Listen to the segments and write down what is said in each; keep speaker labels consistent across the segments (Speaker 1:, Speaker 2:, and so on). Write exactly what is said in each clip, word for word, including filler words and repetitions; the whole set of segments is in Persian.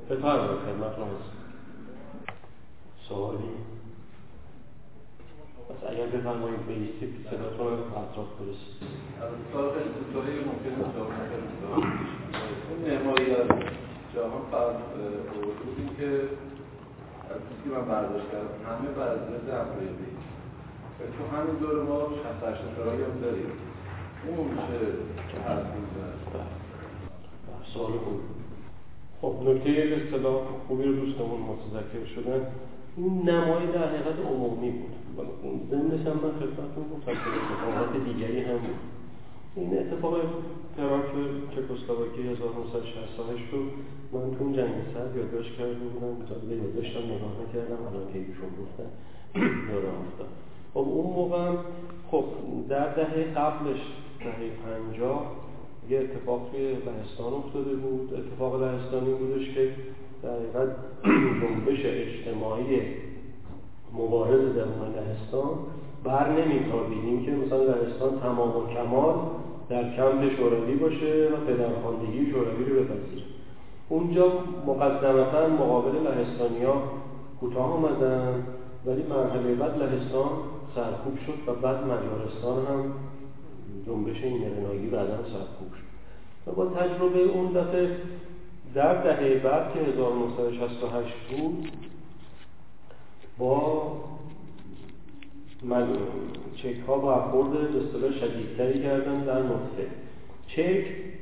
Speaker 1: بفرمایید خدمت رو هست. سوالی؟ پس اگر بفرمایید بیستید صداتون رو اطراف برسید.
Speaker 2: از سال خیلی کوتاهی ممکن است جواب نکنید. اون معماری از جهان فرض بود که از چیزی که من برداشت کردم همه بر ضد هم‌ریزی. تو همین دوره ما شصت هشت شورایی هم داریم. اون چه حرفی می‌زنه؟
Speaker 1: سوال خوب. خب نکته به اصطلاح خوبی رو دوستمون متذکر شدن. این نمای در حقیقت عمومی بود. اون ضمنش هم من خدمتتون گفتم که اتفاقات دیگری هم بود. این اتفاق تراک چکسلواکی هزار و نهصد و شصت و هشت رو من تو جنگ سرد یادداشت کرده بودم، متأسفانه یادداشتم نگاه نکردم، الان که ایشون گفتن یادم افتاد. خب اون موقع خب در دهه قبلش دهه پنجاه یه اتفاق توی لهستان افتاده بود. اتفاق لهستانی بودش که در حقیقت جنبش اجتماعی مبارز درون لهستان بر نمی‌تابید که مثلا لهستان تمام و کمال در کمپ شوروی باشه و پدرخواندگی شوروی رو بپذیره. اونجا مقدمتاً مقابل لهستانی‌ها کوتاه آمدن، ولی مرحله بعد لهستان سرکوب شد و بعد مجارستان هم جنبش ایمرنایی بعداً سرکوب شد. و با تجربه اون دفعه در دهه بعد که هزار و نهصد و شصت و هشت بود با چک ها برخورد به اصطلاح شدیدتری کردن در نقطه. چک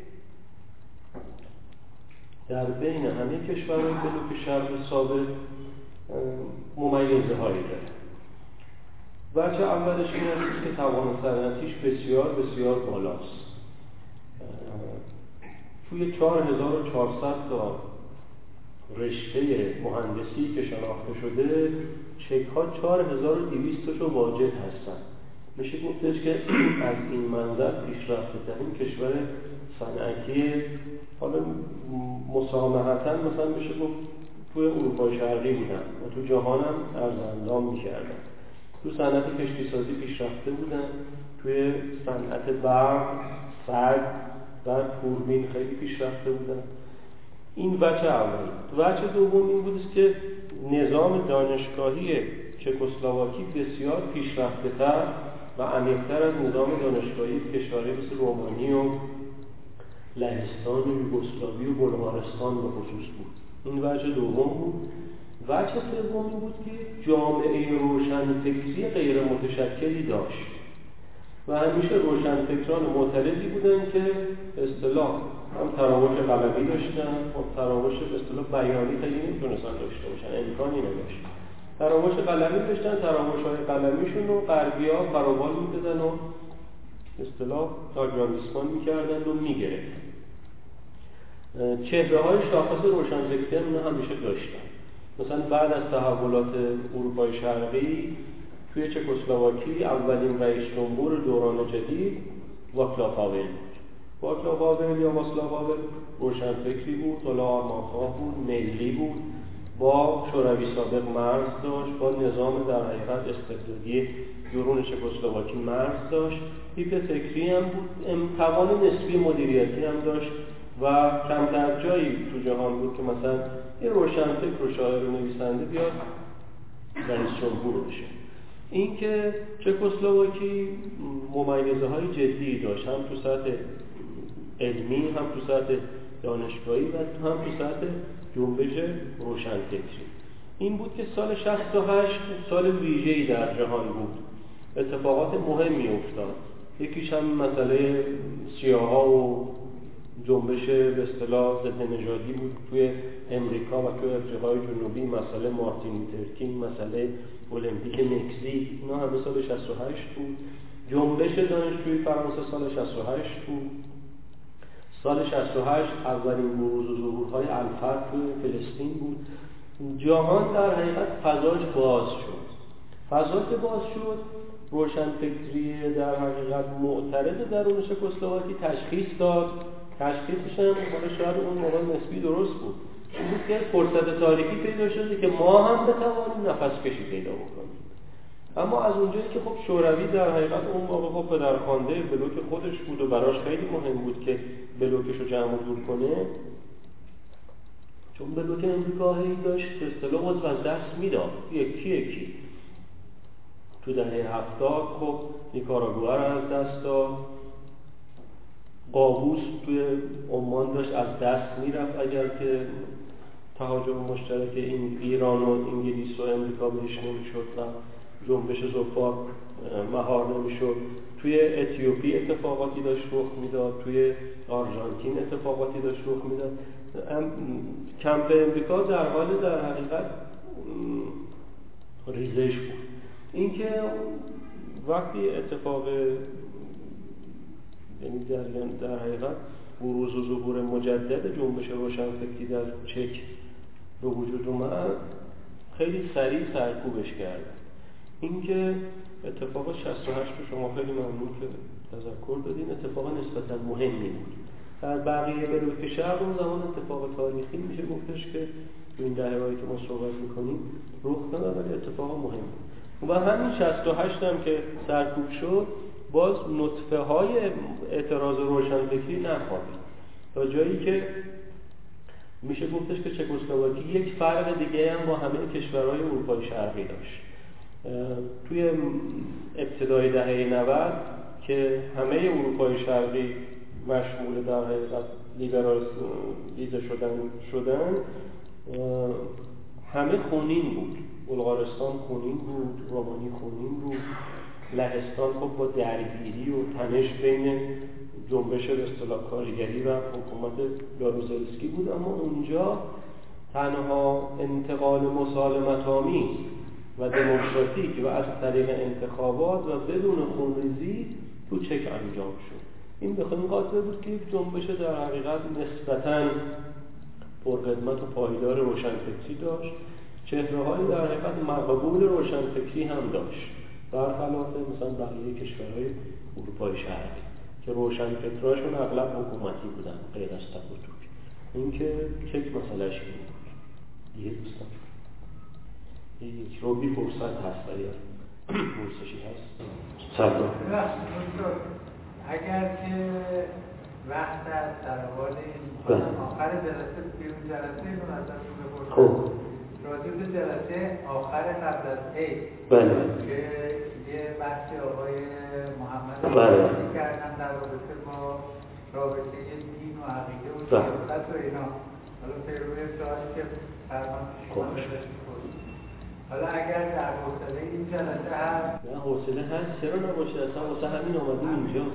Speaker 1: در بین همه کشورهای بلوک شرق سابق ممیزه هایی داره. وجه اولش این است که توان صنعتیش بسیار بسیار بالاست. توی چهار هزار و چهارصد تا رشته مهندسی که شناخته شده، چک ها چهار هزار و دویست تاشو واجد هستن. میشه گفتش که از این منظر پیشرفته ترین کشور صنعتی، حالا مسامحتاً مثلا میشه گفت توی اروپای شرقی بودن و تو جهان هم ارزاندام میکردن. تو صنعت کشتیسازی پیشرفته بودن، توی صنعت برق، سرد و توربین خیلی پیشرفته بودن. این وجه اول. وجه دوم این بود که نظام دانشگاهی چکسلواکی بسیار پیشرفته‌تر و عمیق‌تر از نظام دانشگاهی کشورهای مثل رومانی و لهستان و یوگسلاوی و بلغارستان به خصوص بود. این وجه دوم بود. وجه سوم این بود که جامعه روشنفکری غیر متشکلی داشت و همیشه روشنفکران معترضی بودن که به اصطلاح هم تراوش قلمی داشتن، هم تراوش به اصطلاح بیانی خیلی نمیتونستن داشته باشن، امکانی نداشت. تراوش قلمی داشتن، تراوش‌های قلمیشون رو غربی‌ها فراوان می‌دادن و به اصطلاح آگراندیسمان می‌کردن و می‌گرفتن. چهره‌های شاخص روشنفکری هم همیشه داشتن. مثلا بعد از تحولات اروپای شرقی توی چکسلواکی اولین رئیس جمهور دوران جدید واکلاو هاول بود. واکلاو هاول یا واسلاو هاول روشنفکری بود، حالا آرمانخواه بود، ملی بود، با شوروی سابق مرز داشت، با نظام در حقیقت استبدادی درون چکسلواکی مرز داشت، تیپ فکری هم بود، توان نسبی مدیریتی هم داشت و کمتر جایی تو جهان بود که مثلا یه روشنفکر و شاعر و نویسنده بیاد رئیس جمهور بشه. این که چکسلواکی ممیزه های جدی داشت، هم تو سطح علمی، هم تو سطح دانشگاهی و هم تو سطح جنبش روشنفکری. این بود که سال شصت و هشت سال ویژه‌ای در جهان بود. اتفاقات مهمی افتاد. یکیش هم مسئله سیاها و جنبش به اصطلاح ضد نژادی بود توی امریکا و توی افریقای جنوبی، مسئله مارتین لوتر کینگ، مسئله المپیک مکزیک، اینا همه سال شصت و هشت بود. جنبش دانشجویی فرانسه سال شصت و هشت بود. سال شصت و هشت اولین بروز و ظهورهای الفرد توی فلسطین بود. جهان در حقیقت فضاش باز شد. فضا که باز شد، روشنفکری در حقیقت معترض درون چکسلواکی تشخیص داد. تشخیصش هم شاید اون موقع نسبی درست بود. این بود که فرصت تاریخی پیدا شده که ما هم بتوانیم نفس کشی پیدا بکنیم. اما از اونجایی که خب شوروی در حقیقت اون موقع خب پدرخوانده بلوک خودش بود و براش خیلی مهم بود که بلوکش رو جمع و جور کنه، چون ملت امریکا هی داشت به اصطلاح عضو از دست میداد، یکی یکی. تو دهه هفتاد خب نیکاراگوئه رو از دست داد، قابوس توی عمان داشت از دست میرفت اگر که تهاجم مشترک این ایران و انگلیس و امریکا بهش نمیشد و جنبش زوفاک مهار نمیشد. توی اتیوپی اتفاقاتی داشت رخ میداد، توی آرژانتین اتفاقاتی داشت رخ میداد. کمپ امریکا در حال در حقیقت ریزش بود. اینکه وقتی اتفاق یعنی در, در حقیقت بروز و ظهور مجدد جنبش روشنفکری در چک به وجود اومد، خیلی سریع سرکوبش کرد. اینکه اتفاق شصت و هشت رو شما خیلی ممنون که تذکر دادین، اتفاق نسبتا مهمی بود. در بقیه بلوک شرق اون زمان اتفاق تاریخی میشه گفتش که تو این دهه‌هایی که ما صحبت میکنیم رخ نداد، ولی اتفاق مهم بود. و همین شصت و هشت هم که سرکوب شد، باز نطفه های اعتراض روشنفکری نخوابید تا جایی که میشه گفتش که چکسلواکی یک فرق دیگه هم با همه کشورهای اروپای شرقی داشت. توی ابتدای دهه نود که همه اروپای شرقی مشمول در حقیقت لیبرالیزه شدن شدن همه خونین بود. بلغارستان خونین بود، رومانی خونین بود، لهستان خب با درگیری و تنش بین جنبش به اصطلاح کارگری و حکومت جاروزلسکی بود، اما اونجا تنها انتقال مسالمت‌آمیز و دموکراتیک و از طریق انتخابات و بدون خونریزی تو چک انجام شد. این به خاطر خاطر بود که یک جنبش در حقیقت نسبتاً پرخدمت و پایدار روشنفکری داشت، چهره‌های در حقیقت مقبول روشنفکری هم داشت، برخلاف مثلا بقیه کشورهای اروپای شرقی که روشنفکراشون اغلب حکومتی بودن غیر از تک و توک. این که چک مسئلهش این بود. یه دوستان یک روبی فرصت هست اگر پرسشی هست. سلام.
Speaker 3: اگر که وقت از سروال این آخر جلسه بیرون جلسه اینو ازتون بپرسم.
Speaker 1: خوب.
Speaker 3: راجع به جلسه آخر قبل از عید.
Speaker 1: بله.
Speaker 3: که یه بحثی آقای محمد
Speaker 1: بله.
Speaker 3: کردن در رابطه با رابطه دین و عقیده و سیاست و اینا. حالا پیروی سوالی که فرمان شما داشتید. حالا اگر در حوصله این جلسه هست
Speaker 1: نه حوصله هست چرا نباشه، اصلا واسه همین آمدیم اینجا.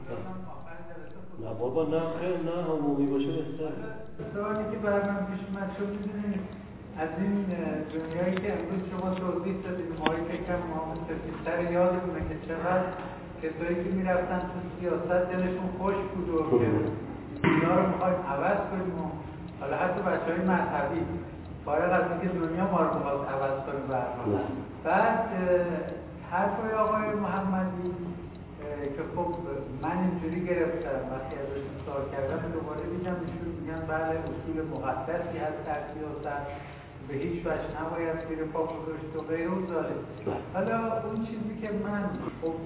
Speaker 1: نه بابا نه خیر نه عمومی باشه بهتره.
Speaker 3: سوالی که برنامه پیش اومد شو می‌دونید از این دنیایی که امروز شما توضیح دادید ماهی که کم محمد سفیدتر یادمونه که چقدر کسایی که میرفتن تو سیاست دلشون خوش بود و که اینا رو میخوایم عوض کنیم و حالا حتی بچه های مذهبی فارغ از اینکه دنیا ما رو میخواست عوض کنیم برنامه. بعد حرفای آقای محمدی که خب من اینجوری گرفتم وقتی ازشون سوال کردم دوباره دیدم ایشون میگن بله اصول مقدسی هست در سیاست به هیچ وجه نباید زیر پا گذاشت و غیر و ذالک. حالا اون چیزی که من خب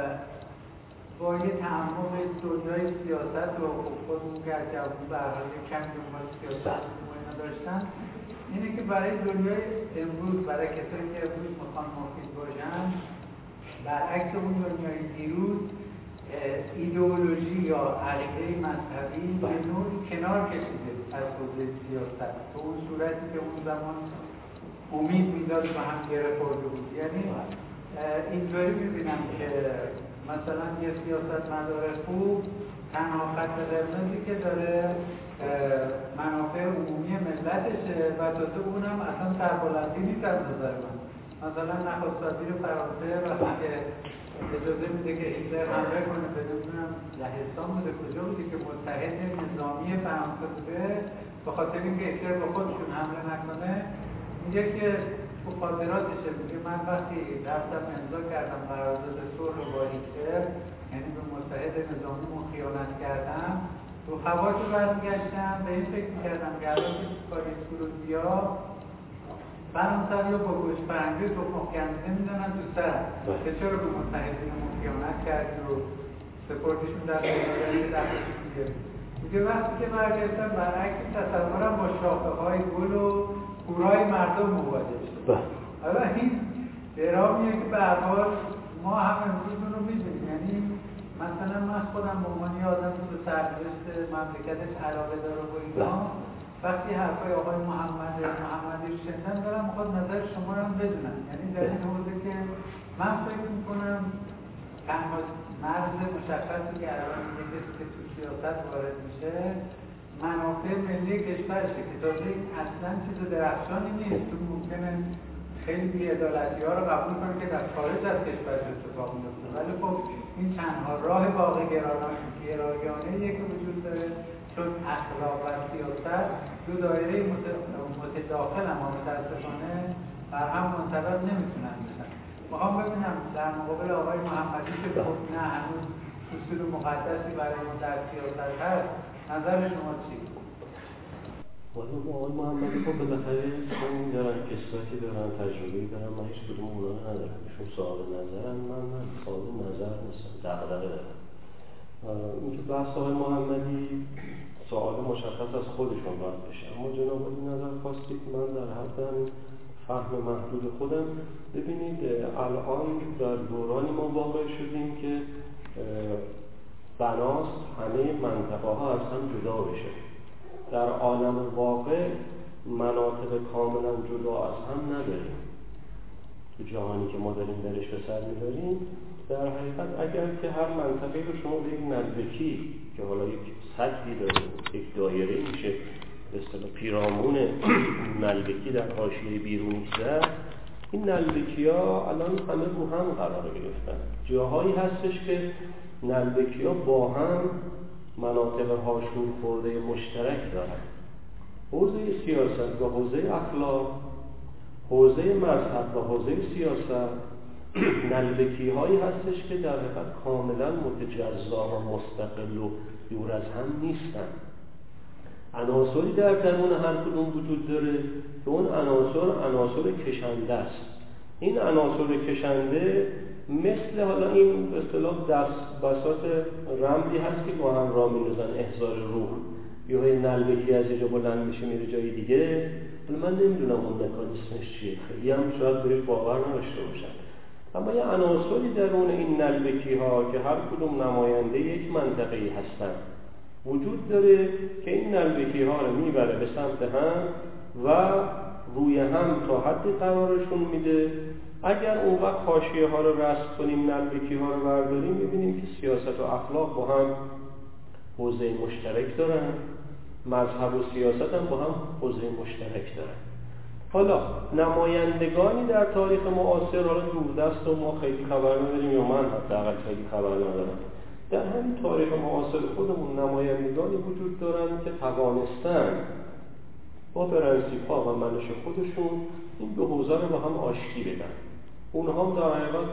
Speaker 3: با یه تعمق دنیای سیاست و خب خودمون گرد جوون به هر حال کم دنبال سیاست و اینا داشتن اینه که برای دنیای امروز برای کسایی که امروز میخوان مفید باشن برعکس اون دنیای دیروز ایدئولوژی یا عقیده مذهبی به نوعی کنار کشیده از حوزه سیاست به اون صورتی که اون زمان امید میداد به هم گره خورده بود. یعنی اینطوری میبینم که مثلا یه سیاست مدار خوب تنها خط قرمزی که داره منافع عمومی ملتشه و تازه اونم اصلا سربلندی نیست از نظر من. مثلا نخست وزیر فرانسه وقتی که اجازه میده که هیتلر حمله کنه به نمیدونم لهستان بوده کجا بوده که متحد نظامی فرانسه بوده به خاطر اینکه هیتلر به خودشون حمله نکنه میگه که تو خاطراتشه میگه من وقتی رفتم امضا کردم قرارداد صلح با هیتلر یعنی به متحد نظامیمون خیانت کردم تو خواهش برمیگشتم به این فکر میکردم که الان که پاریس فروزیا فرانسوی با گوشت فرنگی و تخم کنده میدونن تو سر که چرا به متحدینمون خیانت کردی و سپردیشون در بیماری دستشون میگه میگه وقتی که برگشتم برعکس تصورم با شاخه های گل و هورای مردم مواجه شد. حالا این درامیه که به هر حال ما هم امروز اون رو می‌دونیم. یعنی مثلا من خودم به عنوان یه آدم که به سرنوشت مملکتش علاقه داره و اینا، وقتی حرفای آقای محمد محمدی رو شنیدم دارم میخواد نظر شما رو هم بدونم. یعنی در این حوزه که من فکر میکنم تنها مرز مشخصی که الان یه کسی که تو سیاست وارد میشه منافع ملی کشورشه که تازه اصلا چیز درخشانی نیست. تو ممکنه خیلی بی‌عدالتی ها رو قبول کنه که در خارج از کشور اتفاق میفته، ولی خب این تنها راه واقع گرایانه‌ایه که وجود داره، چون اخلاق و سیاست دو دایره متداخل اما متاسفانه بر هم منطبق نمیتونن بشن. میخوام ببینم در مقابل آقای محمدی که خب نه هنوز اصول مقدسی برای ما در سیاست هست، نظر شما چی؟
Speaker 1: والا آقای محمدی خب بالاخره این دارن کسبتی دارن تجربه‌ای دارن، من هیچ کدوم اونا رو ندارم. ایشون صاحب نظرن، من من صاحب نظر نیستم، دغدغه دارم. این که بحث آقای محمدی سوال مشخص از خودشون باید بشه، اما جناب این نظر خواستید من در حد فهم محدود خودم ببینید الان در دورانی ما واقع شدیم که بناست همه منطقه ها از هم جدا بشه. در عالم واقع مناطق کاملا جدا از هم نداریم. تو جهانی که ما داریم درش به سر میبریم در حقیقت اگر که هر منطقه رو شما به یک نزدیکی که حالا یک سطحی داره، یک دایره میشه به اصطلاح پیرامون نلبکی در حاشیه بیرونی زد، این نلبکی ها الان همه رو هم قرار گرفتن. جاهایی هستش که نلبکی ها با هم مناطق هاشون خورده مشترک دارن. حوزه سیاست و حوزه اخلاق، حوزه مذهب و حوزه سیاست نلبکی هایی هستش که در حقیقت کاملا متجزا و مستقل و دور از هم نیستن. عناصری در درون هر کدوم وجود داره که اون عناصر عناصر کشنده است. این عناصر کشنده مثل حالا این به اصطلاح دست بساط رمزی هست که با هم راه می‌اندازن احضار روح، یا این نلبکی از اینجا بلند میشه میره جای دیگه. من نمیدونم اون مکانیسمش چیه، خیلی هم شاید بهش باور نداشته باشن. اما یه عناصری درون این نلبکی ها که هر کدوم نماینده یک منطقه‌ای هستن وجود داره که این نلبکی ها رو میبره به سمت هم و روی هم تا حدی قرارشون میده. اگر اون وقت حاشیه ها رو رسم کنیم، نلبکی ها رو برداریم، میبینیم که سیاست و اخلاق با هم حوزه مشترک دارن، مذهب و سیاست هم با هم حوزه مشترک دارن. حالا نمایندگانی در تاریخ معاصر، حالا دوردست و ما خیلی خبر نداریم یا من حداقل خیلی خبر ندارم، در همین تاریخ معاصر خودمون نمایندگانی وجود دارن که توانستن با پرنسیپ‌ها و منش خودشون این دو حوزه رو با هم آشتی بدن. اونها هم در حقیقت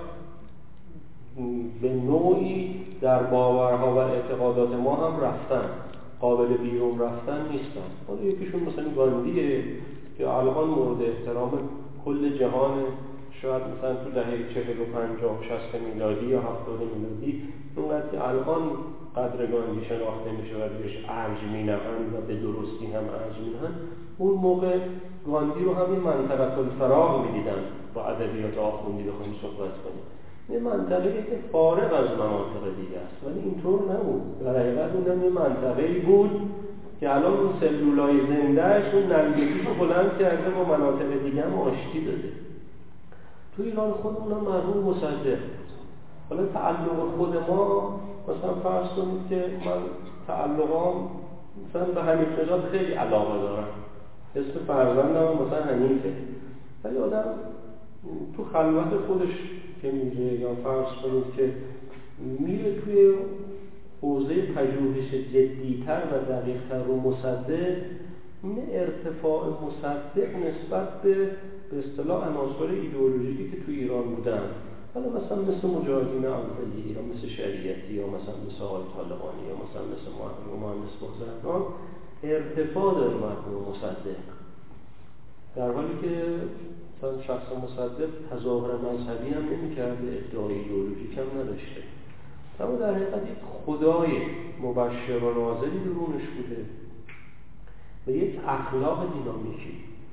Speaker 1: به نوعی در باورها و اعتقادات ما هم رفتن، قابل بیرون رفتن نیستن. حالا یکیشون مثلا گاندیه که الان مورد احترام کل جهان، شاید مثلا تو دهه چهل و پنجاه و شصت میلادی یا هفتاد میلادی اونقدر که الان قدر گاندی شناخته میشه و بهش ارج مینهند و به درستی هم ارج مینهند، اون موقع گاندی رو همین منطقه الفراغ میدیدن. با ادبیات آخوندی بخوایم صحبت کنیم، یه منطقه‌ای که فارغ از مناطق دیگه است، ولی اینطور نبود. در حقیقت اونم یه منطقه‌ای بود که الان اون سلولای زندهش اون نلبکی رو بلند کرده با مناطق دیگه هم آشتی داده. تو ایران خودمون هم مرحوم مصدق. حالا تعلق خود ما مثلا فرض کنید که من تعلقام مثلا به حنیف نژاد خیلی علاقه دارم، اسم فرزندم مثلا حنیفه، ولی آدم تو خلوت خودش که میره یا فرض کنید که میره توی حوزه پژوهش جدی‌تر و دقیق‌تر رو مصدق، این ارتفاع مصدق نسبت به به اصطلاح عناصر ایدئولوژیکی که تو ایران بودن، حالا مثلا مثل مجاهدین اولیه یا مثل شریعتی یا مثلا مثل آقای طالقانی یا مثلا مثل مهندس بزرگان، ارتفاع داره مرحوم مصدق، در حالی که مثلا شخص مصدق تظاهر مذهبی هم نمی‌کرده، ادعای ایدئولوژیک هم نداشته، اما در حقیقت یک خدای مبشر و ناظری درونش بوده و یک اخلاق دینامیکی.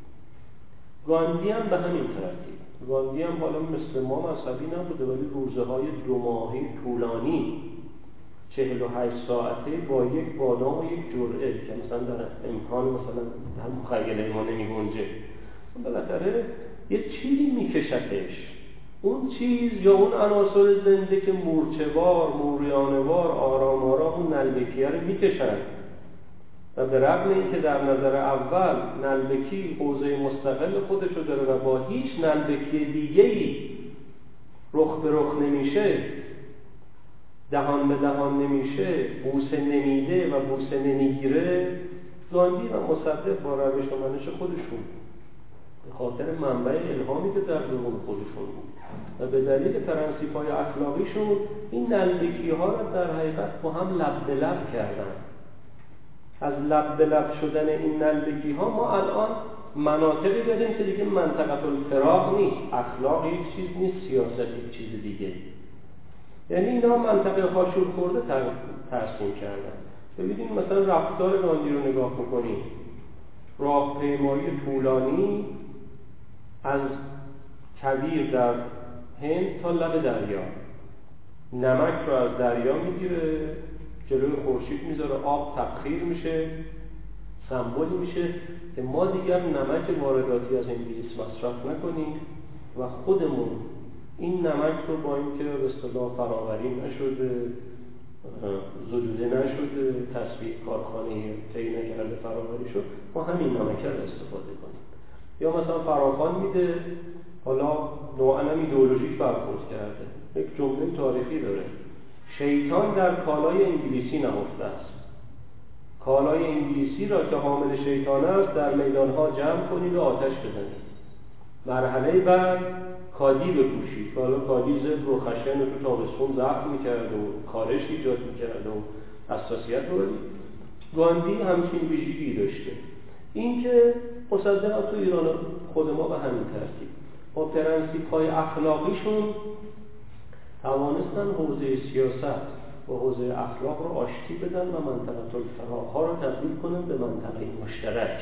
Speaker 1: گاندی هم به همین ترتیب. گاندی هم حالا مثل ما مذهبی نبوده، ولی روزه های دو ماهی طولانی چهل و هشت ساعته با یک بادام و یک جرعه که مثلا در امکان مثلا هم مخیله ما نمی گنجه، بالاخره یه چیزی میکشتش. اون چیز یا اون عناصر زنده که مورچه‌وار، موریانه‌وار، آرام آرام اون نلبکیه رو میکشن و به رغم اینکه در نظر اول نلبکی حوزه مستقل خودشو داره و با هیچ نلبکی دیگه‌ای رخ به رخ نمیشه، دهان به دهان نمیشه، بوسه نمیده و بوسه نمیگیره، گاندی و مصدق با روش و منش خودشون به خاطر منبع الهامی که در درون خودشون بود و به دلیل پرنسیپ‌های اخلاقیشون این نزدیکی‌ها را در حقیقت با هم لب به لب کردن. از لب به لب شدن این نزدیکی‌ها ما الان مناطقی داریم که دیگه منطقه الفراق نیست، اخلاق یک چیز نیست، سیاست یک چیز دیگه. یعنی اینا منطقه هاشون خورده ترسیم کردن. ببینید مثلا رفتار گاندی رو نگاه می‌کنید، راهپیمایی طولانی از کویر در هند تا لب دریا، نمک رو از دریا میگیره جلوی خورشید میذاره، آب تبخیر میشه، سمبولی میشه که ما دیگر نمک وارداتی از انگلیس مصرف نکنیم و خودمون این نمک رو با اینکه به اصطلاح فراوری نشده، زدوده نشده، تصفیه کارخانه طی نکرده فراوری شد، ما همین نمک رو استفاده کنیم. یا مثلا فراخوان میده، حالا نوعا هم ایدئولوژیک برخورد کرده، یک جمله تاریخی داره: شیطان در کالای انگلیسی نهفته است، کالای انگلیسی را که حامل شیطان است در میدانها جمع کنید و آتش بزنید. مرحله بعد کادی بپوشید، حالا کادی زبر و خشن و تو تابستون زخم میکرد و کارش ایجاد میکرد و حساسیت رو بدید. گاندی همچین ویژگی داشته. این که مصدق تو ایران خود ما به همین ترتیب با پرنسیپ‌های اخلاقیشون توانستن حوزه سیاست و حوزه اخلاق رو آشتی بدن و منطقه الفراغ‌ها رو تبدیل کنن به منطقه مشترک.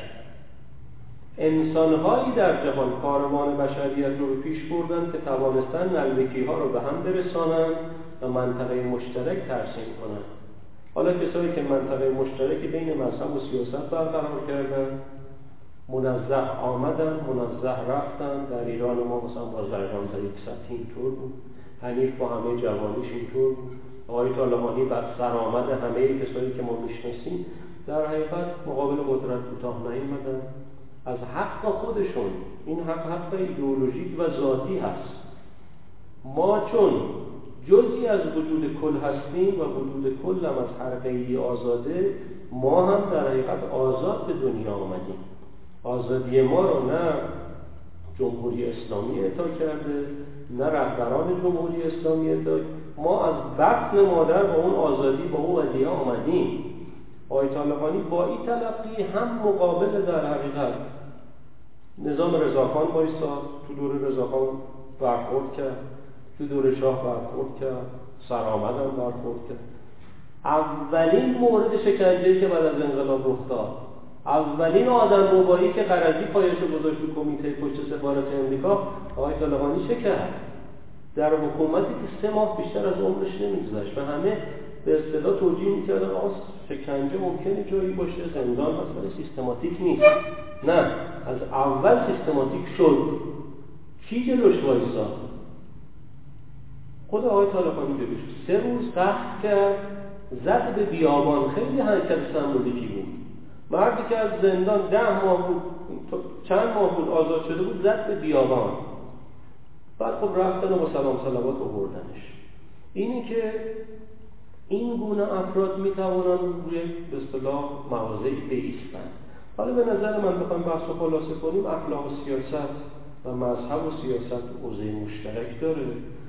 Speaker 1: انسان‌هایی در جهان کاروان بشریت رو پیش بردن که توانستن نزدیکی‌ها رو به هم برسانن و منطقه مشترک ترسیم کنن. حالا کسایی که منطقه مشترکی بین مذهب و سیاست برقرار کردن، منزه آمدن، منزه رفتن. در ایران ما مثلا بازرگان در یک سطح اینطور بود، حنیف با همه جوانیش اینطور بود، آقای طالقانی بر سر آمد همه کسایی که ما میشناسیم در حقیقت مقابل قدرت کوتاه نیامدن. از حق خودشون، این حق حق ایدئولوژیک و ذاتی هست. ما چون جزئی از وجود کل هستیم و وجود کل هم از هر غیری آزاده، ما هم در حقیقت آزاد به دنیا آمدیم. آزادی ما رو نه جمهوری اسلامی اعطا کرده، نه رهبران جمهوری اسلامی اعطا، ما از بطن مادر با اون آزادی با اون ودیعه آمدیم. آقای طالقانی با این تلقی هم مقابل در حقیقت نظام رضاخان بایستاد، تو دوره رضاخان برخورد کرد، تو دوره شاه برخورد کرد، سرآمدم برخورد کرد. اولین مورد شکنجه‌ای که بعد از انقلاب رخ داد، اولین آدم ربایی که قرضی پایشو گذاشت تو کمیته پشت سفارت امریکا، آقای طالقانی چه کرد؟ در حکومتی که سه ماه بیشتر از عمرش نمی‌گذشت و همه به اصطلاح توجیه می‌کردن آقا شکنجه ممکنه جایی باشه، زندان هست ولی سیستماتیک نیست. نه، از اول سیستماتیک شد. کی جلوش وایساد؟ خود آقای طالقانی جلوش. سه روز قحط کرد، زد به بیابان. خیلی حرکت سمبولیکی بود. مردی که از زندان ده ماه بود، چند ماه بود آزاد شده بود، زد به بیابان. بعد خب رفتن و با سلام صلوات آوردنش. اینی که این گونه افراد میتوانند روی به اصطلاح مواضعی بایستند. حالا به نظر من بخوایم بحث رو خلاصه کنیم، اخلاق و سیاست و مذهب و سیاست حوزه مشترک داره.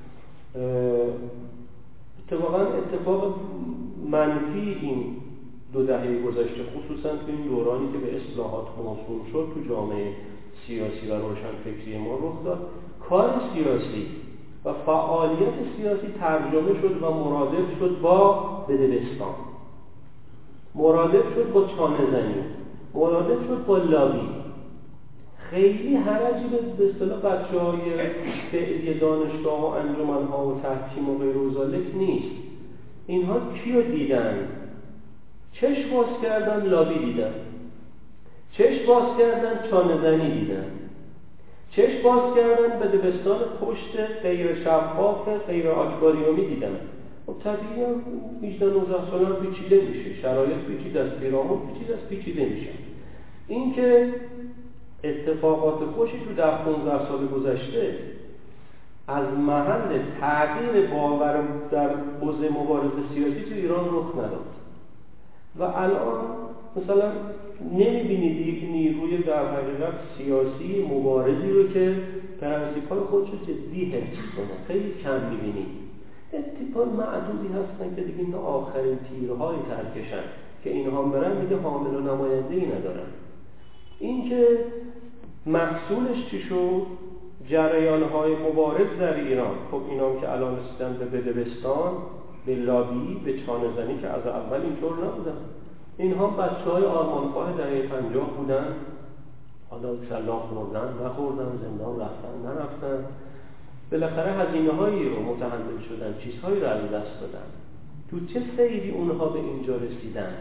Speaker 1: اتفاقا اتفاق منفی این دو دهه گذشته، خصوصا تو این دورانی که به اصلاحات موسوم شد تو جامعه سیاسی و روشنفکری ما رخ داد، کار سیاسی و فعالیت سیاسی ترجمه شد و مرادف شد با بدبستان، مرادف شد با چانه زنی. متعادل شد با لابی. خیلی حرجی به اصطلاح بچه‌های فعلی دانشگاه و انجمن‌ها و تحکیم و غیر و ذالک نیست. اینها کیو دیدن؟ چشم باز کردن لابی دیدن، چشم باز کردن چانه زنی دیدن، چشم باز کردن به دبستان پشت غیر شفاف غیر آکواریومی دیدن. خب طبیعی هم هجده نوزده ساله هم پیچیده میشه، شرایط پیچیده است، پیرامون پیچیده است، پیچیده میشه. این که اتفاقات خوشی تو ده پانزده سال گذشته از محل تغییر باور در حوزه مبارزه سیاسی تو ایران رخ نداد و الان مثلا نمیبینید یک نیروی در حقیقت سیاسی مبارزی رو که پرنسیپ‌های خودش رو جدی حفظ کنه خیلی کم میبینید. اتفاق معدودی هستن که دیگه اینا آخرین تیرهای ترکشن که اینها برن دیگه حامل و نماینده‌ای ندارن. این که محصولش چی شد؟ جریان‌های مبارز در ایران. خب اینا که الان رسیدن به بدبستان، به لابی، به چانه زنی که از اول اینطور نبودن. اینها بچه‌های آرمانخواه دهه پنجاه بودن، حالا سلاح خوردن، نخوردن، زندان رفتن، نرفتن. بالاخره هزینه‌هایی رو متحمل شدن، چیزهایی رو از دست دادن. تو چه سیری اونها به اینجا رسیدن؟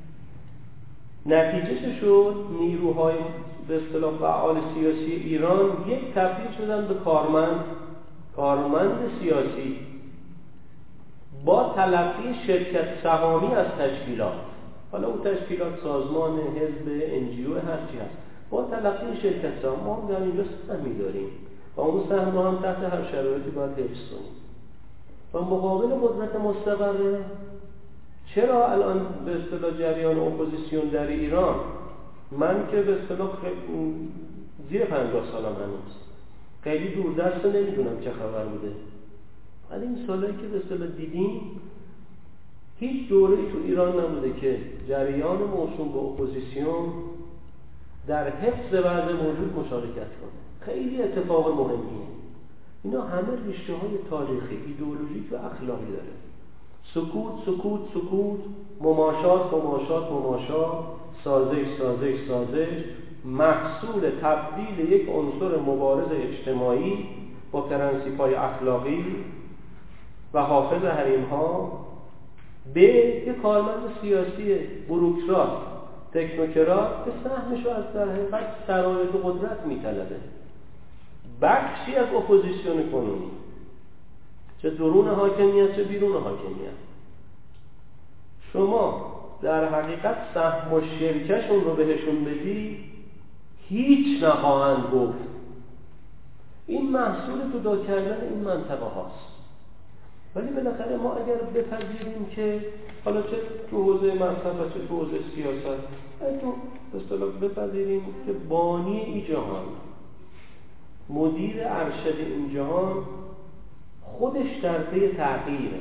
Speaker 1: نتیجهش شد نیروهای به اصطلاح فعال سیاسی ایران یک تبدیل شدن به کارمند، کارمند سیاسی با تلقی شرکت سهامی از تشکیلات. حالا اون تشکیلات سازمان، حزب، انجیو، هر چی هست، با تلقی شرکت سهام. ما هم در اینجا سهمی داریم و اون سهم رو هم تحت هر شرایطی باید حفظ کنیم. و مقابل قدرت مستقره چرا الان به اصطلاح جریان اپوزیسیون در ایران، من که به اصطلاح زیر پنجاه سالم هنوز خیلی دوردست نمیدونم چه خبر بوده، ولی این سالایی که به اصطلاح دیدیم هیچ دوره‌ای تو ایران نبوده که جریان موسوم به اپوزیسیون در حفظ وضع موجود مشارکت کنه. خیلی اتفاق مهمیه. اینا همه ریشه‌های تاریخی، ایدئولوژیک و اخلاقی داره. سکوت سکوت سکوت، مماشات مماشات مماشات، سازش سازش سازش، محصول تبدیل یک عنصر مبارز اجتماعی با پرنسیپ‌های اخلاقی و حافظ حریم‌ها به یک کارمند سیاسی بوروکرات تکنوکرات که سهمشو از در حقیقت شرایط قدرت می‌طلبه. بخشی از اپوزیسیون کنونی، چه درون حاکمیت چه بیرون حاکمیت، شما در حقیقت سهم و شرکشون رو بهشون بدی هیچ نخواهند گفت. این محصول جدا کردن این منطقه هاست. ولی بالاخره ما اگر بپذیریم که حالا چه تو حوزه مذهب و چه تو حوزه سیاست، اگر تو به اصطلاح بپذیریم که بانی این جهان، مدیر ارشد این جهان خودش در پی تغییره،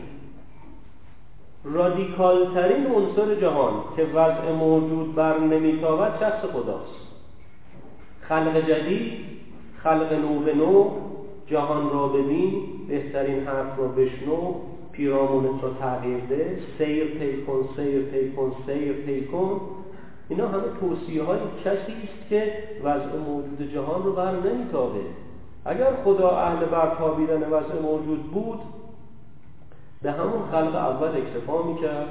Speaker 1: رادیکال ترین عنصر جهان که وضع موجود بر نمیتابد شخص خداست. خلق جدید، خلق نو به نو، جهان را ببین، بهترین حرف را بشنو، پیرامونت را تغییر ده، سیر پی کن، سیر پی کن، سیر پی کن. اینا همه توصیه های کسی است که وضع موجود جهان رو بر نمیتابه. اگر خدا اهل برتابیدن وضع موجود بود، به همون خلق اول اکتفا میکرد.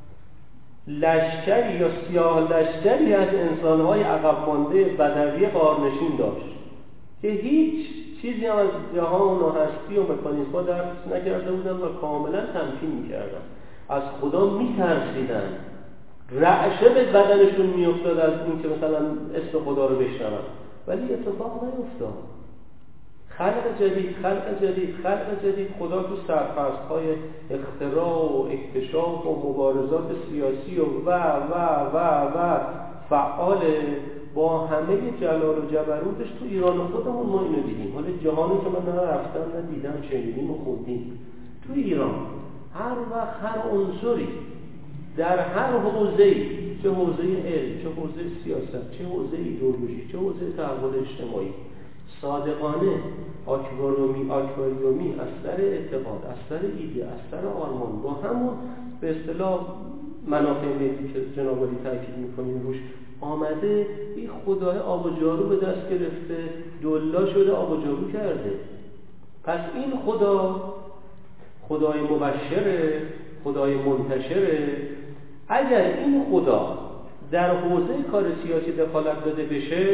Speaker 1: لشکری یا سیاه لشکری از انسانهای عقب مانده بدوی غارنشین داشت که هیچ چیزی هم از جهان و هستی و مکانیزم‌ها درک نکرده بودن و کاملا تمکین میکردن. از خدا میترسیدن، رعشه به بدنشون میافتاد از این که مثلا اسم خدا رو بشنون، ولی اتفاق نیفتاد. خلق جدید، خلق جدید، خلق جدید. خدا تو سرفصل‌های اختراع و اکتشاف و مبارزات سیاسی و و و و و فعال با همه جلال و جبروتش تو ایران خودمون ما اینو دیدیم. حالا جهانی که من نه رفتم نه دیدم، شنیدیم و خوندیم. تو ایران هر وقت هر عنصری در هر حوزه‌ای، چه حوزه علم، چه حوزه سیاست، چه حوزه ایدئولوژی، چه حوزه تحول اجتماعی، صادقانه آکواریومی آکواریومی از سر اعتقاد، از سر ایده، از سر آرمان، با همون به اصطلاح منافع ملی که جناب علی تاکید می‌کنیم روش آمده این خدای آب و جارو به دست گرفته، دلا شده آب و جارو کرده. پس این خدا خدای مبشره، خدای منتشره. اگر این خدا در حوزه کار سیاسی دخالت داده بشه،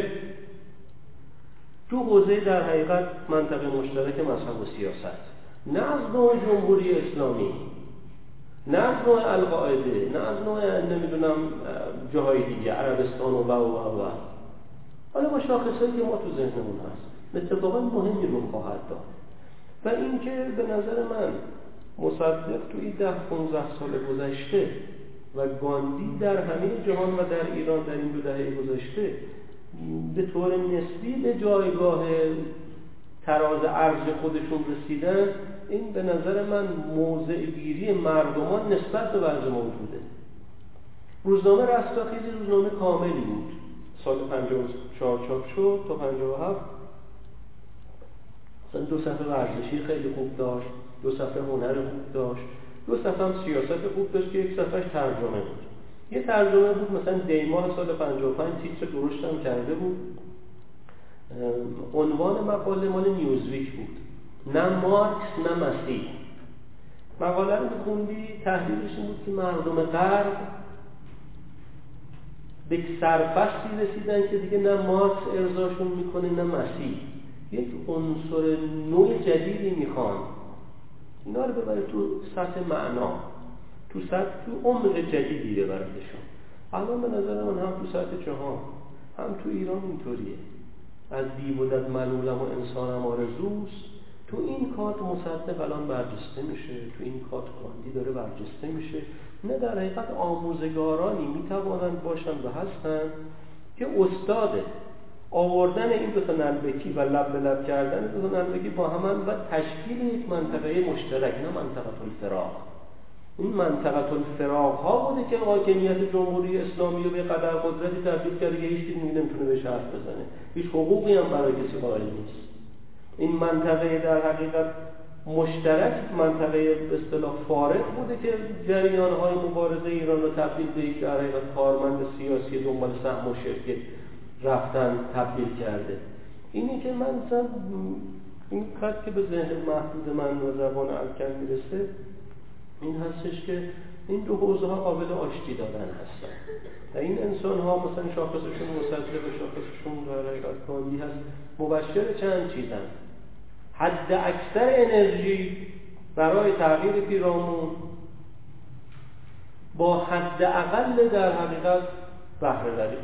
Speaker 1: تو حوزه در حقیقت منطقه مشترک مذهب و سیاست، نه از نوع جمهوری اسلامی، نه از نوع القاعده، نه از نوع نمیدونم جاهای دیگه، عربستان و و و و حالا با شاخصهایی که ما تو ذهنمون هست، اتفاقا مهمی رو خواهد داد. و اینکه به نظر من مصدق توی ده پانزده سال گذشته و گاندی در همه جهان و در ایران در این دو دهه گذشته به طور نسبی به جایگاه تراز ارج خودشون رسیدن، این به نظر من موضع گیری مردمان نسبت به وضع موجوده. روزنامه رستاخیزی روزنامه کاملی بود، سال پنجاه و چهار چاپ شد تا پنجاه و هفت. مثلا دو صفحه ورزشی خیلی خوب داشت، دو صفحه هنر خوب داشت، دو صفحه هم سیاست خوب داشت که یک صفحهش ترجمه بود. یه ترجمه بود مثلا دیماه سال پنجاه و پنج، تیتر درشت هم کرده بود. عنوان مقاله مال نیوزویک بود، نه مارکس نه مسیح. مقاله رو بخوندی تحلیلش این بود که مردم غرب به سرفصلی رسیدن که دیگه نه مارکس ارضاشون میکنه نه مسیح، یک عنصر نوع جدیدی میخوان. اینا رو ببره تو سطح معنا، تو سطح تو عمق جدیدی ببردشون. الان به نظر من هم تو سطح جهان هم تو ایران اینطوریه. از بی بودت ملولم و انسانم آرزوست. تو این کات مصدق الان برجسته میشه، تو این کات گاندی داره برجسته میشه. نه در حقیقت آموزگارانی میتوانند باشند و هستند که استاد آوردن این دو تا نلبکی و لب به لب کردن دو تا نلبکی با هم و تشکیل یک منطقه مشترک، نه منطقه الفراق. این منطقه الفراق ها بوده که حاکمیت جمهوری اسلامی رو به قدر قدرتی تبدیل کرده که هیچ کی نمیتونه بهش حرف بزنه، هیچ حقوقی هم برای کسی قائل نیست. این منطقه در حقیقت مشترک، منطقه به اصطلاح فارغ بوده که جریان‌های مبارزه ایران رو تبدیل به یک در حقیقت کارمند سیاسی دنبال سهم و شرکت رفتن تبدیل کرده. اینی که من مثلا این خط که به ذهن محدود من و زبان الکل میرسه این هستش که این دو حوزه ها قابل آشتی دادن هستن و این انسان ها مثلا شاخصشون مصدق و شاخصشون در حقیقت گاندی هست، مبشر چند چیزن. حد اکثر انرژی برای تغییر پیرامون با حد اقل در حقیقت بهره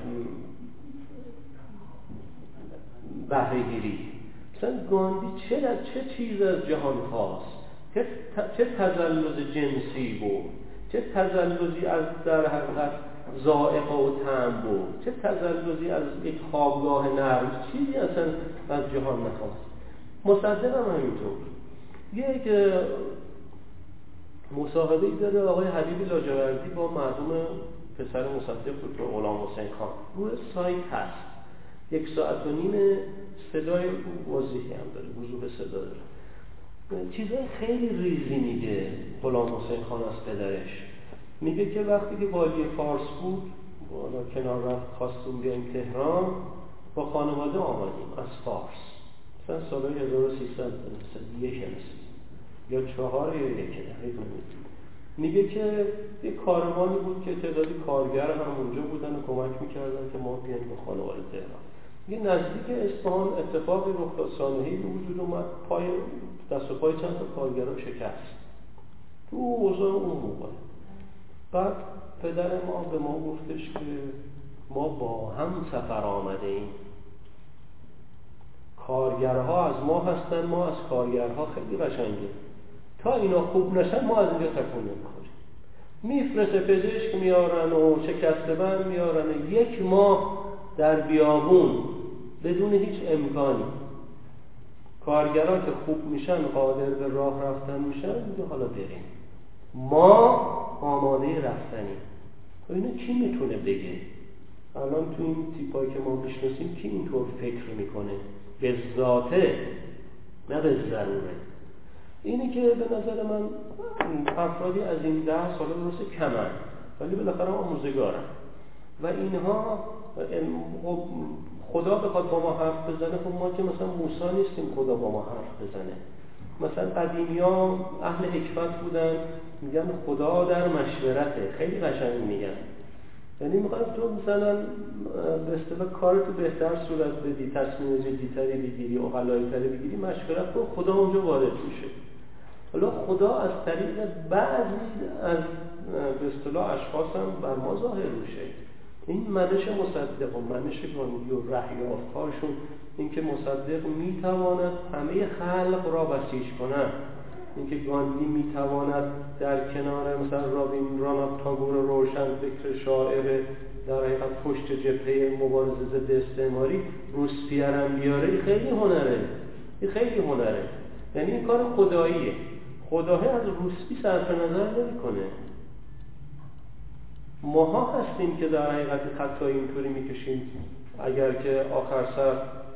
Speaker 1: بهره گیری. مثلا گاندی چه چه چیز از جهان خواست، چه چه تزلز جنسی بود، چه تزلزی از در حقیقت ذائقه و طعم بود، چه تزلزی از یک خوابگاه نرم، چیزی اصلا از جهان نخواست. مصدق هم همینطور. یک مصاحبه‌ای داره آقای حبیب لاجوردی با مرحوم پسر مصدق دکتر غلام حسین خان، روی سایت هست، یک ساعت و نیم صدای واضحی هم داره، وضوح صدا داره، چیزای خیلی ریزی میگه غلام حسین خان از پدرش. میگه که وقتی که والی فارس بود، بالا کنار رفت خواستیم بیایم تهران، با خانواده آمدیم از فارس، مثلا سال هزار و سیصد یک یا چهار یا یک دقیقا. میگه که یک کاروانی بود که تعدادی کارگر هم اونجا بودن و کمک میکردن که ما بیایم با خانواده تهران. میگه نزدیک اصفهان اتفاقی رخ داد، سانحه‌ای به وجود اومد، پای دست و پای چند تا کارگرا شکست تو اوضاع اون موقع. بعد پدر ما به ما گفتش که ما با هم سفر آمده ایم، کارگرها از ما هستن، ما از کارگرها خیلی قشنگیم، تا اینا خوب نشن ما از اینجا تکون نمیخوریم. میفرسته پزشک میارن و شکسته بند میارن، یک ماه در بیابون بدون هیچ امکانی. کارگرها که خوب میشن، قادر به راه رفتن میشن، میگه حالا بریم، ما آماده رفتنیم. و اینو کی میتونه بگه؟ الان تو این تیپایی که ما میشناسیم کی اینطور فکر میکنه؟ به ذاته، نه به ضروره. اینی که به نظر من افرادی از این ده ساله درسته کمن، ولی بالاخره آموزگارن و اینها خدا بخواد با ما حرف بزنه، خب ما که مثلا موسی نیستیم خدا با ما حرف بزنه. مثلا قدیمی‌ها اهل حکمت بودن، میگن خدا در مشورته، خیلی قشنگ میگن. یعنی میخوای تو مثلا به اصطلاح کارتو بهتر صورت بدی، تصمیم جدی‌تری بگیری، عقلایی‌تری بگیری، مشورت کن، خدا اونجا وارد میشه. حالا خدا از طریق بعضی از به اصطلاح اشخاص هم بر ما ظاهر میشه. این منش مصدق و منش گاندی و رهیافت‌هاشون، اینکه مصدق میتواند همه خلق را بسیج کند، اینکه گاندی میتواند در کنار مثلا رابیندرانات تاگور روشن فکر شاعر در حقیقت پشت جبهه مبارزه ضد استعماری روسپیرم بیاره، خیلی هنره، این خیلی هنره. یعنی این کار خداییه. خداه از روسپی صرف نظر نمی‌کنه. ماها هستیم که در حقیقت خطای اینطوری میکشیم، اگر که آخر سر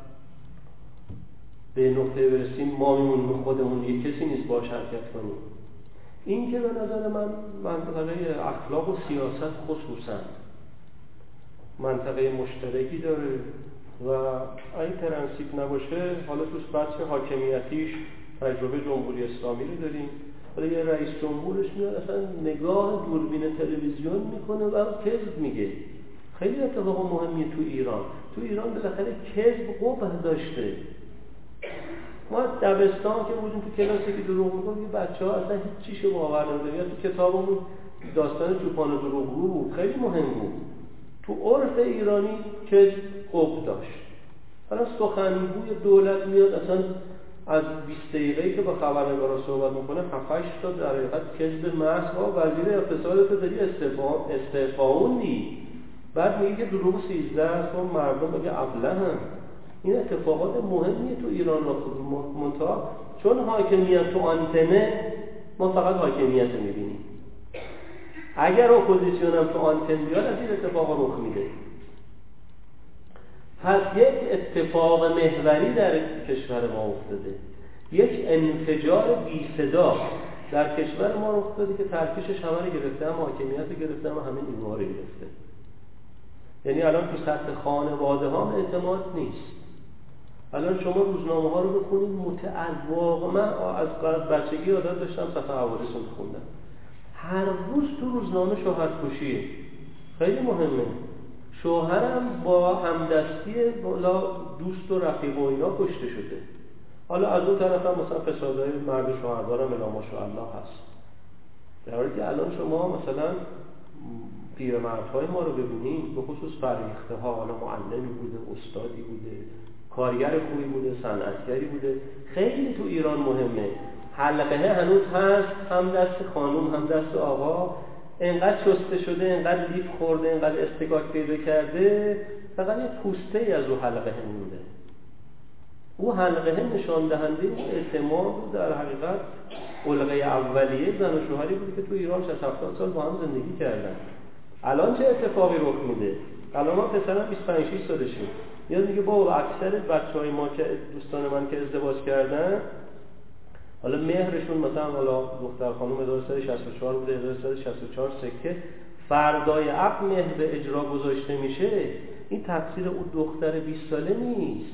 Speaker 1: به نقطه برسیم ما میمونیم خودمون، یک کسی نیست باش حرکت کنیم. این که به نظر من منطقه اخلاق و سیاست خصوصا منطقه مشترکی داره و این پرنسیپ نباشه، حالا توش بحث حاکمیتیش تجربه جمهوری اسلامی رو داریم. حالا یه رئیس جمهورش میاد اصلا نگاه دوربین تلویزیون میکنه و کذب میگه. خیلی اتفاق مهمیه تو ایران. تو ایران بالاخره کذب قبح داشته. ما دبستان که بودیم تو کلاسی که دروغ میگفت، یه بچه‌ها اصلا هیچ چیزی باور نمی‌کردن. یا تو کتابمون داستان چوپان دروغگو بود، خیلی مهم بود. تو عرف ایرانی کذب قبح داشت. حالا سخنگوی دولت میاد اصلا از بیست دقیقه‌ای که با خبرنگارا صحبت میکنه هفت هشت تا در حقیقت کذب محض و وزیر اقتصاد تو داری استعفا استعفاوندی، بعد میگه که دروغ سیزده است و مردم میگه ابلهن. این اتفاقات مهمیه تو ایران منتها چون حاکمیت تو آنتنه، ما فقط حاکمیت رو میبینیم. اگر اپوزیسیون هم تو آنتن بیاد از این اتفاقا رخ میده. پس یک اتفاق محوری در کشور ما افتاده، یک انفجار بی صدا در کشور ما افتاده که ترکیشش همه رو گرفته، هم حاکمیت رو گرفته، هم همه نیروها رو گرفته. یعنی الان تو سطح خانواده ها اعتماد نیست. الان شما روزنامه ها رو بخونید متعواق، من از بچگی عادت داشتم صفحه حوادث رو بخوندم. هر روز تو روزنامه شوهر کشیه، خیلی مهمه. شوهرم با همدستی بالا دوست و رفیق و اینا کشته شده. حالا از اون طرف هم مثلا فسادهای مرد شوهردارم الا ماشاءالله هست. در حالی که الان شما مثلا پیرمردهای ما رو ببینید، به خصوص فرهیخته ها، حالا معلمی بوده، استادی بوده، کارگر خوبی بوده، صنعتگری بوده، خیلی تو ایران مهمه. حلقه هنوز هست، هم دست خانوم هم دست آقا، انقدر شسته شده، انقدر لیف خورده، انقدر استکاک پیدا کرده، فقط یه پوسته ای از او حلقه مونده. او حلقه نشان دهنده اون اعتماد در حقیقت علقه اولیه زن و شوهری بوده که تو ایران شصت هفتاد سال با هم زندگی کردن. الان چه اتفاقی رخ میده؟ الان ما پسرم بیست و پنج شش سالشه، میاد میگه بابا اکثر بچهای ما که دوستان من که ازدواج کردن، حالا مهرشون مثلا حالا دختر خانم هزار و سیصد و شصت و چهار بوده، هزار و سیصد و شصت و چهار سکه، فردای عقد مهر به اجرا گذاشته میشه، این تقصیر اون دختر بیست ساله نیست.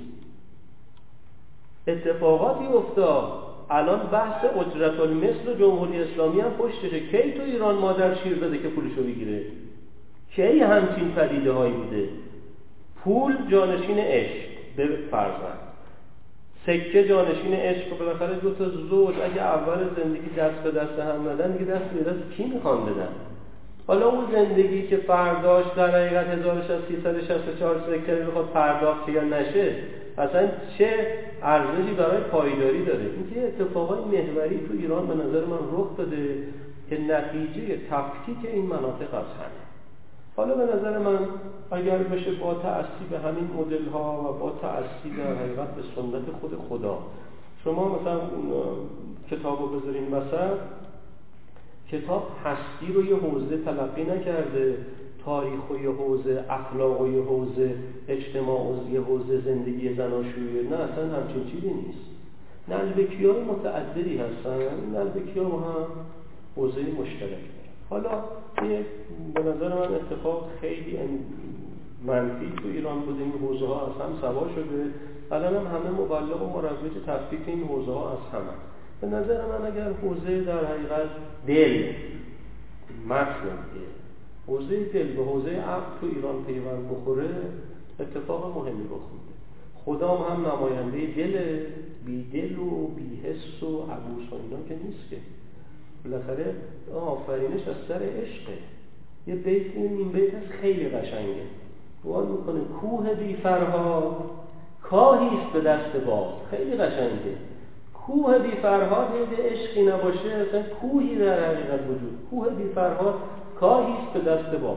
Speaker 1: اتفاقاتی افتاد. الان بحث اجرت المثل جمهوری اسلامی هم پشتشه. کی تو ایران مادر شیر بده که پولشو بگیره؟ کی همچین پدیده هایی بوده؟ پول جانشین عشق به فرزند، سکه جانشین عشق. بالاخره دو تا زوج اگه اول زندگی دست به دست هم ندن، دیگه دست به دست کی میخوان بدن؟ حالا اون زندگی که فرداش در حقیقت هزار و سیصد و شصت و چهار سکه بخواد پرداخت یا نشه، اصلا چه ارزشی برای پایداری داره؟ اینکه اتفاقای محوری تو ایران به نظر من رخ داده که نتیجه تفکیک این مناطق از همه. حالا به نظر من اگر بشه با تأسی به همین مدل ها و با تأسی در حقیقت به سنت خود خدا، شما مثلا کتاب رو بذارین وسط، کتاب هستی رو یه حوزه تلقی نکرده، تاریخ و یه حوزه، اخلاق و یه حوزه، اجتماع و یه حوزه، زندگی زناشویی، نه اصلا همچین چیزی نیست. نلبکی‌های متعددی هستن، این نلبکی‌ها با هم حوزه مشترک. حالا یه به نظر من اتفاق خیلی منفی تو ایران بوده، این حوزه ها از هم سوا شده. الان هم همه مبلغ و مروج تفکیک این حوزه ها از همه. به نظر من اگر حوزه در حقیقت دل متن حوزه دل به حوزه عقل تو ایران پیوند بخوره، اتفاق مهمی رخ میده. خدا هم نماینده دل، بی دل و بی حس و عبوس و اینا که نیست که. بالاخره آفرینش از سر عشقه. یه بیت این بیت از خیلی قشنگه. وان میکنه کوه بی فرهاد کاهیست به دست باد. خیلی قشنگه. کوه بی فرهاد یه عشقی نباشه اصلا کوهی در حقیقت وجود. کوه بی فرهاد کاهیست به دست باد.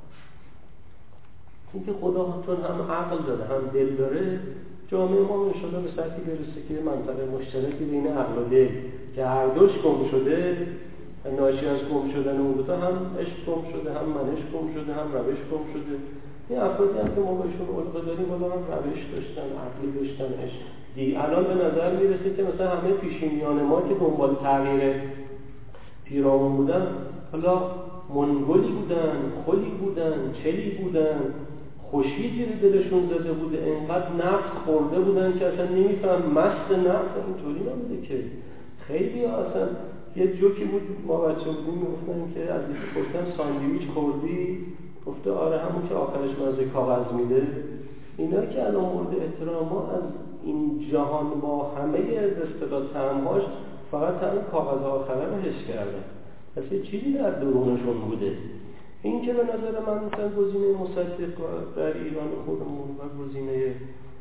Speaker 1: اینکه خدا چون هم عقل داره هم دل داره، جامعه ما انشاءالله به سطحی برسه که منطقه مشترکی بین عقل و دل که هر دوش گم شده، ناشی از گم شدن اون دوتا هم عشق گم شده، هم منش گم شده، هم روش گم شده. این افرادی هم که ما بهشون علقه داریم والا هم روش داشتن، عقلی داشتن، عشق دی. الان به نظر میرسه که مثلا همه پیشینیان ما که دنبال تغییر پیرامون بودن، حالا منگلی بودن، خلی بودن، چلی بودن، خوشی زیر دلشون زده بوده، انقدر نفت خورده بودن که اصلا نمیفهم مست نفت اینطوری نبوده که. خیلی ها اصلا یه جوکی بود ما بچه بودیم میگفتن که از یکی پرسیدن ساندویچ خوردی؟ گفته آره همون که آخرش مزه کاغذ میده. اینا که الان مورد احترام ما از این جهان با همه به اصطلاح طعم‌هاش فقط طعم کاغذ آخره رو حس کردن. پس یه چیزی در درونشون بوده. این که به نظر من مثلا گزینه مصدق در ایران خودمون و گزینه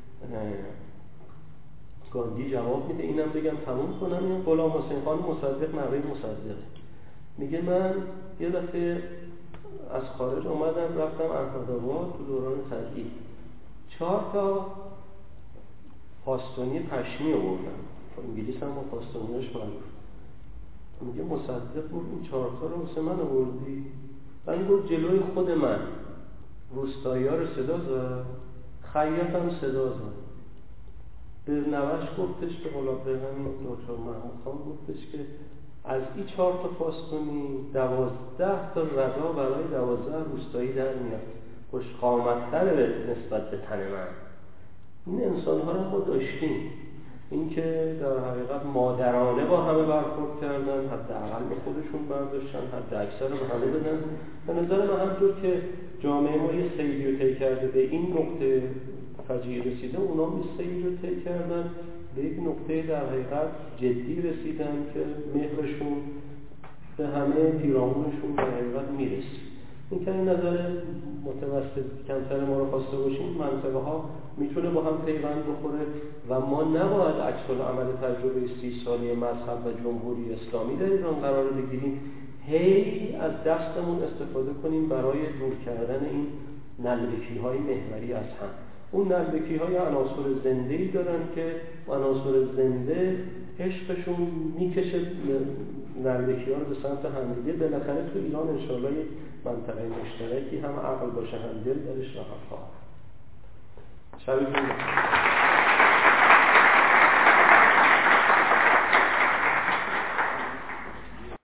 Speaker 1: گاندی جواب میده. اینم بگم تموم کنم. این غلام حسین خان مصدق نوه مصدق میگه من یه دفعه از خارج اومدم رفتم احمدآباد تو دوران تجدید، چهار تا پاستونی پشمی آوردم. انگلیس هم با پاستونیاش معروف. میگه مصدق بود این چهار تا رو واسه من آوردی؟ من گفت جلوی خود من روستایی‌ها رو صدا زد، خیاط هم صدا زد. به نوش گفتش که غلام به همین دکتر محمود خان گفتش که از این چهار تا پاستونی دوازده تا ردا برای دوازده روستایی در میاد، خوش قامت‌تر نسبت به تن من. این انسان‌ها رو ما داشتیم. این که در حقیقت مادرانه با همه برخورد کردن، حداقل به خودشون برداشتن، حد اکثر به همه بدن. به نظر من همطور که جامعه ما یه سیری رو طی کرده به این نقطه فجیع رسیده، اونا یه سیری رو طی کردن به یک نقطه در حقیقت جدی رسیدن که مهرشون به همه پیرامونشون در حقیقت میرسید. این که این نظر متوسط کمتر ما رو خواسته باشیم، منطقه ها میتونه با هم پیوند بخوره و ما نباید عکس العمل تجربه سی سالی مذهب و جمهوری اسلامی در ایران قرار بگیریم، هی از دستمون استفاده کنیم برای دور کردن این نلبکی های محوری از هم. اون نلبکی های عناصر زنده‌ای دارن که عناصر زنده عشقشون میکشه نلبکی ها رو به سمت همدیگه. بالاخره تو ایران انشاءالله یک منطقه مشترکی هم عقل باشه هم دل درش رها خواهد. شبتون بخیر.